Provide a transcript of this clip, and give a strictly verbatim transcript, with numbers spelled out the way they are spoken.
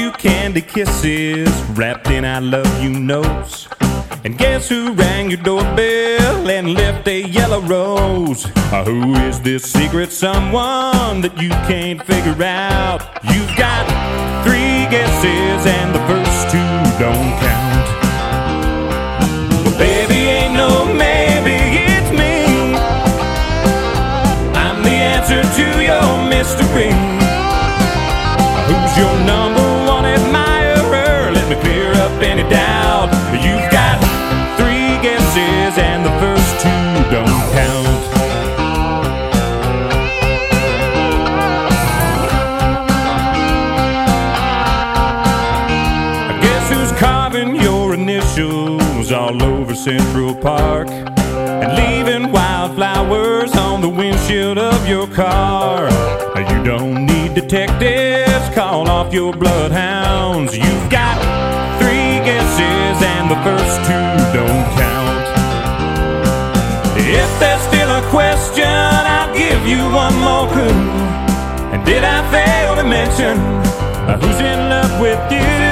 you candy kisses wrapped in I love you notes. And guess who rang your doorbell and left a yellow rose? Uh, who is this secret someone that you can't figure out? You've got three guesses and the first two don't count. Well, baby, ain't no maybe, it's me. I'm the answer to your mystery. Uh, who's your number one admirer? Let me clear up any doubt. You've got guesses and the first two don't count. Guess who's carving your initials all over Central Park and leaving wildflowers on the windshield of your car? You don't need detectives, call off your bloodhounds. You've got three guesses and the first two don't count. If there's still a question, I'll give you one more clue. And did I fail to mention uh, who's in love with you?